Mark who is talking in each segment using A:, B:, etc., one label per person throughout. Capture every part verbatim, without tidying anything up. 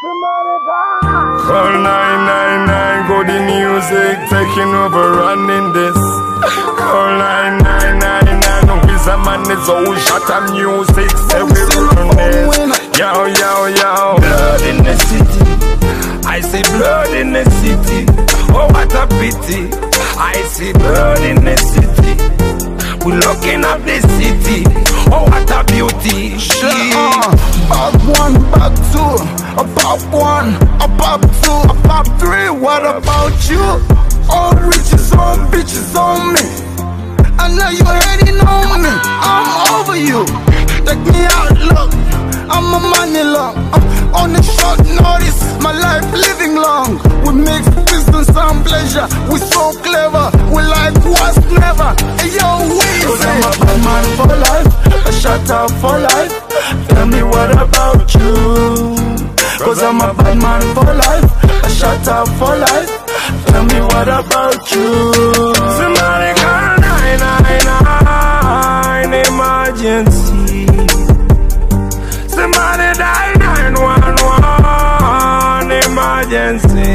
A: Call nine nine nine, go the music, taking over, running this. Call nine nine nine nine, no is a man, it's all shot of music, say we run this. Yo, yo, yo, blood in the city, I see blood in the city. Oh, what a pity, I see blood in the city. We looking at the city, oh what a beauty.
B: uh, Pop one, pop two, a pop one, a pop two, a pop three. What about you? All riches on bitches on me. I know you hating on me, I'm over you. Take me out, look, I'm a money long. uh, On a short notice, my life living long. We mix business and pleasure, we so clever. We like what's never. Hey yo, we Cause I'm a bad man for life, a shut up for life. Tell me what about you? Cause I'm a bad man for life, a shut up for life. Tell me what about you?
A: Somebody call nine nine nine, emergency. Somebody die nine one one, emergency.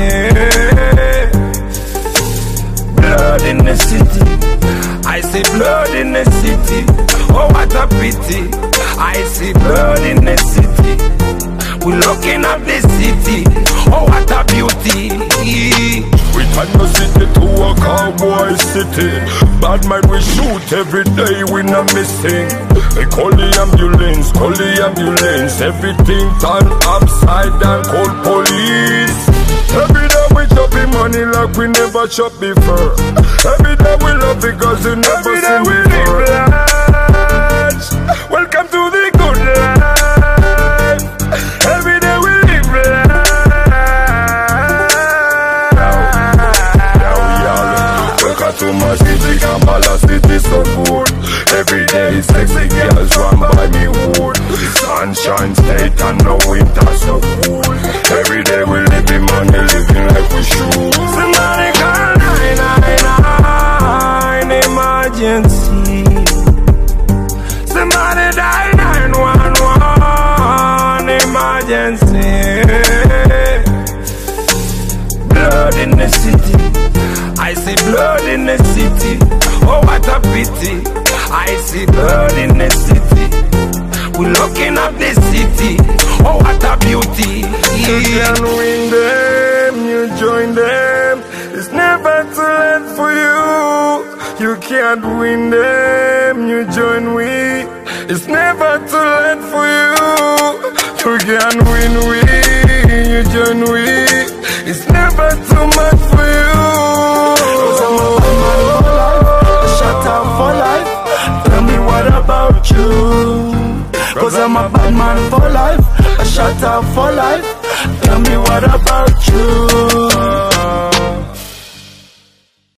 A: Blood in the city, I see blood in the city. Oh what a pity, I see blood in the city. We looking at the city, oh what a beauty. We turn the city to a cowboy city. Bad man we shoot every day, we not missing. We call the ambulance, call the ambulance. Everything turned upside down, call police. Every day we chopping money like we never shop before. Every day we love because we never see we live large. Welcome to the good life. Every day we live large. Welcome to my city, Kampala city so good. Every day sexy girls run by me wood. Sunshine state and no winter so cool. Every day we living money, living like we should. Somebody call nine nine nine, emergency. Somebody die nine one one, emergency. Blood in the city, I see blood in the city. Oh what a pity, I see blood in the city. We looking at the city, oh what a beauty. You can win them, you join them. It's never too late for you. You can't win them, you join we. It's never too late for you. You can win we, you join we. It's never too much for you.
B: Cause I'm a bad man for life, a shut up for life. Tell me what about you? Cause I'm a bad man for life, a shut up for life. Tell me what about you?